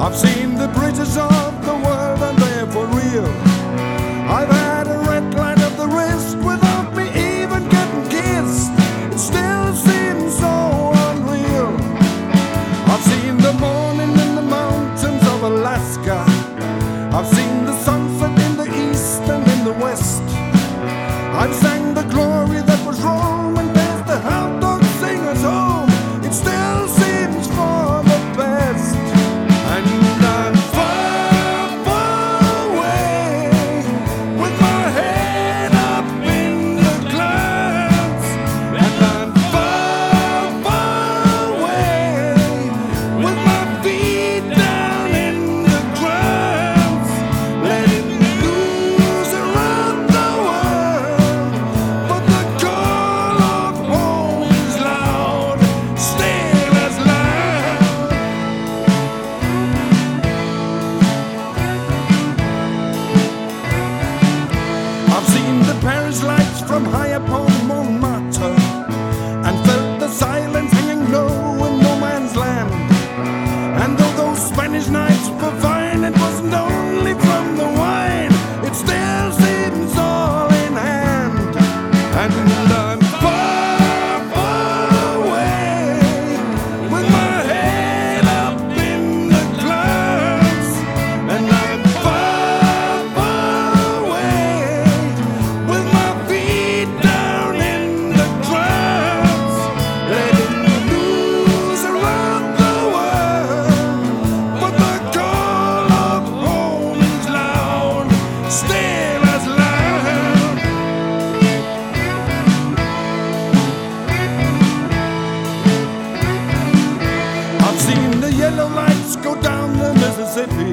I've seen the bridges of the world and they're for real. I've had a red line of the wrist without me even getting kissed. It still seems so unreal. I've seen the morning in the mountains of Alaska. I've seen the sunset in the east and in the west. I've sang the glory that was Rome and there's the hound dog singers home. It still seems for the best. And I'm far, far away with my head up in the clouds. And I'm far, far away with my feet down in the ground, letting loose around the world. But the call of home is loud, still as loud. I've seen the Paris lights from high upon Montmartre and felt the silence hanging low in no man's land. And though those Spanish nights were fine, it wasn't only from the wine. It still seems all in hand. And I'm far, far away with my head up in the clouds. And I'm far, far away with my feet down in the clouds, letting loose around the world. But the call of home is loud, still as loud. I've seen the yellow lights go down the Mississippi.